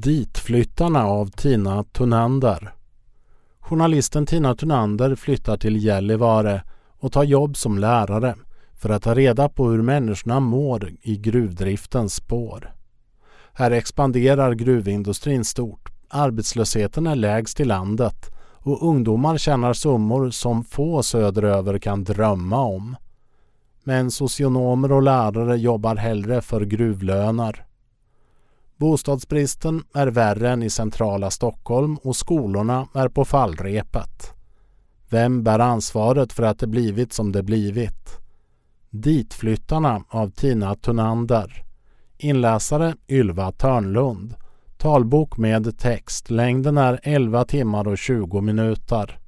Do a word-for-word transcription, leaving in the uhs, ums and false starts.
Ditflyttarna av Tina Thunander. Journalisten Tina Thunander flyttar till Gällivare och tar jobb som lärare för att ta reda på hur människorna mår i gruvdriftens spår. Här expanderar gruvindustrin stort, arbetslösheten är lägst i landet och ungdomar tjänar summor som få söderöver kan drömma om. Men socionomer och lärare jobbar hellre för gruvlöner. Bostadsbristen är värre än i centrala Stockholm och skolorna är på fallrepet. Vem bär ansvaret för att det blivit som det blivit? Ditflyttarna av Tina Thunander. Inläsare Ylva Törnlund. Talbok med text. Längden är elva timmar och tjugo minuter.